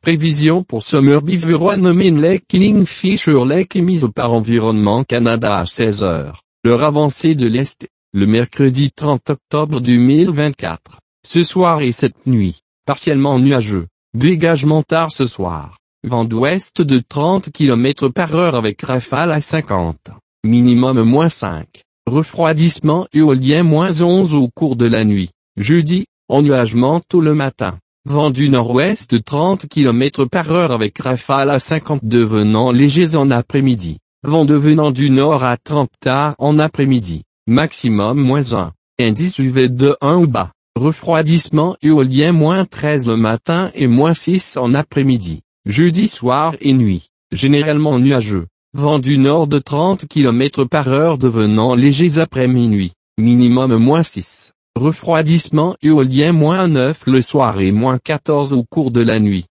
Prévision pour Summer Beaver Main Lake Kingfisher Lake émise par Environnement Canada à 16 heures, l'heure avancée de l'Est, le mercredi 30 octobre 2024. Ce soir et cette nuit, partiellement nuageux, dégagement tard ce soir, vent d'ouest de 30 km par heure avec rafale à 50, minimum -5, refroidissement éolien -11 au cours de la nuit, jeudi, ennuagement tôt le matin. Vent du nord-ouest de 30 km par heure avec rafale à 50 devenant légers en après-midi. Vent devenant du nord à 30 tard en après-midi. Maximum -1. Indice UV de 1 ou bas. Refroidissement éolien -13 le matin et -6 en après-midi. Jeudi soir et nuit. Généralement nuageux. Vent du nord de 30 km par heure devenant légers après minuit. Minimum -6. Refroidissement éolien -9 le soir et -14 au cours de la nuit.